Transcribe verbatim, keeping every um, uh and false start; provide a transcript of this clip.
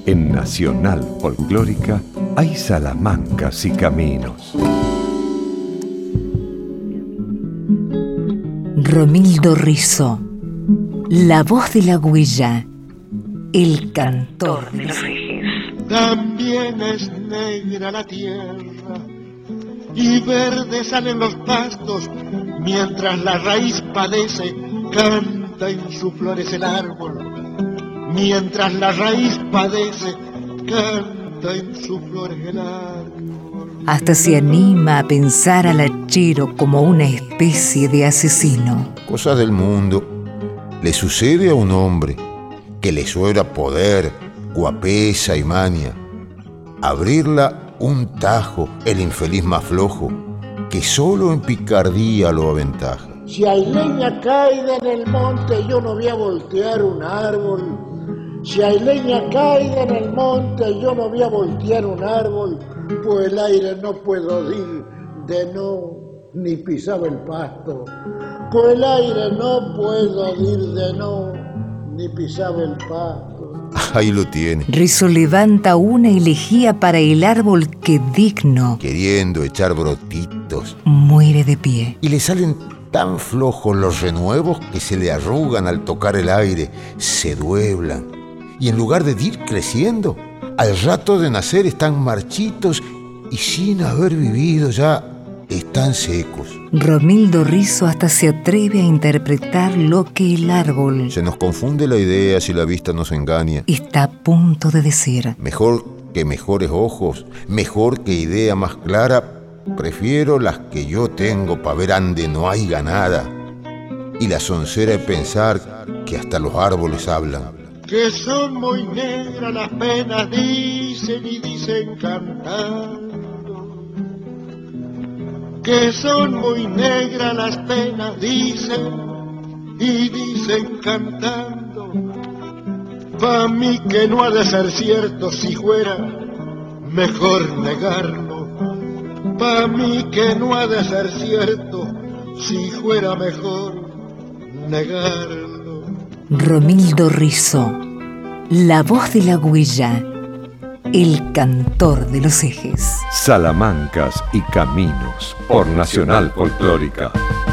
En Nacional Folclórica hay salamancas y caminos. Romildo Rizzo, la voz de la huella, el cantor de los ejes. También es negra la tierra y verdes salen los pastos, mientras la raíz padece, canta en sus flores el árbol. Mientras la raíz padece, canta en sus flores el árbol. Hasta se anima a pensar al hachero como una especie de asesino. Cosas del mundo. Le sucede a un hombre que le sobra poder, guapesa y mania. Abrirla un tajo, el infeliz más flojo, que solo en picardía lo aventaja. Si hay leña caída en el monte, yo no voy a voltear un árbol. Si hay leña caída en el monte, yo no voy a voltear un árbol, pues el aire no puedo ir de no, ni pisaba el pasto. Pues el aire no puedo ir de no, ni pisaba el pasto. Ahí lo tiene. Rizzo levanta una elegía para el árbol que digno, queriendo echar brotitos, muere de pie. Y le salen tan flojos los renuevos que se le arrugan al tocar el aire, se dueblan. Y en lugar de ir creciendo, al rato de nacer están marchitos y sin haber vivido ya están secos. Romildo Rizzo hasta se atreve a interpretar lo que el árbol, se nos confunde la idea si la vista nos engaña, está a punto de decir. Mejor que mejores ojos, mejor que idea más clara, prefiero las que yo tengo pa' ver ande no hay ganada. Y la soncera de pensar que hasta los árboles hablan. Que son muy negras las penas, dicen y dicen cantando. Que son muy negras las penas, dicen y dicen cantando. Pa' mí que no ha de ser cierto, si fuera mejor negarlo. Pa' mí que no ha de ser cierto, si fuera mejor negarlo. Romildo Rizzo, la voz de la huella, el cantor de los ejes. Salamancas y caminos por Nacional Folclórica.